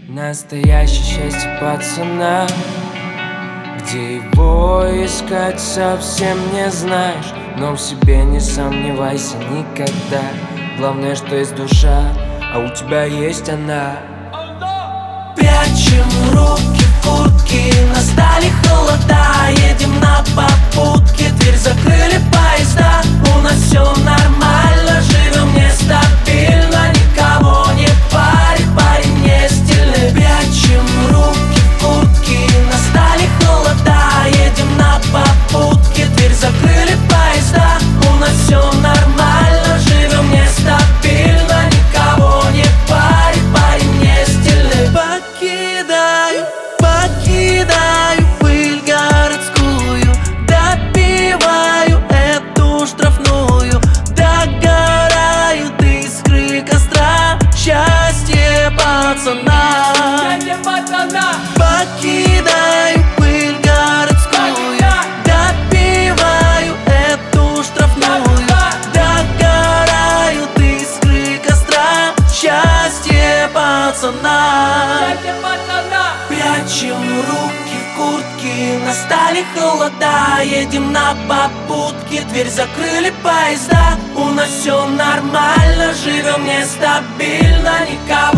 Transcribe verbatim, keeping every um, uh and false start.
Настоящее счастье пацана, где его искать совсем не знаешь. Но в себе не сомневайся никогда. Главное, что есть душа, а у тебя есть она. Прячем руки в куртки, настали холода. Едем на попутке, дверь закрыли поезда. У нас все нормально, живем нестабильно. Никого не парит, парень не стильный. Прячем руки в куртки, настали холода. Едем на попутке, дверь закрыли поезда. У нас все нормально, живем нестабильно. Никого не парит, парень не стильный. Покидаю, покидаю пыль городскую, допиваю эту штрафную, догорают искры костра. Счастье пацана, покидаю пыль городскую, допиваю эту штрафную, догорают искры костра. Счастье пацана. Прячем руки в куртки, настали холода. Едем на попутке, дверь закрыли поезда. У нас все нормально, живем нестабильно. Никого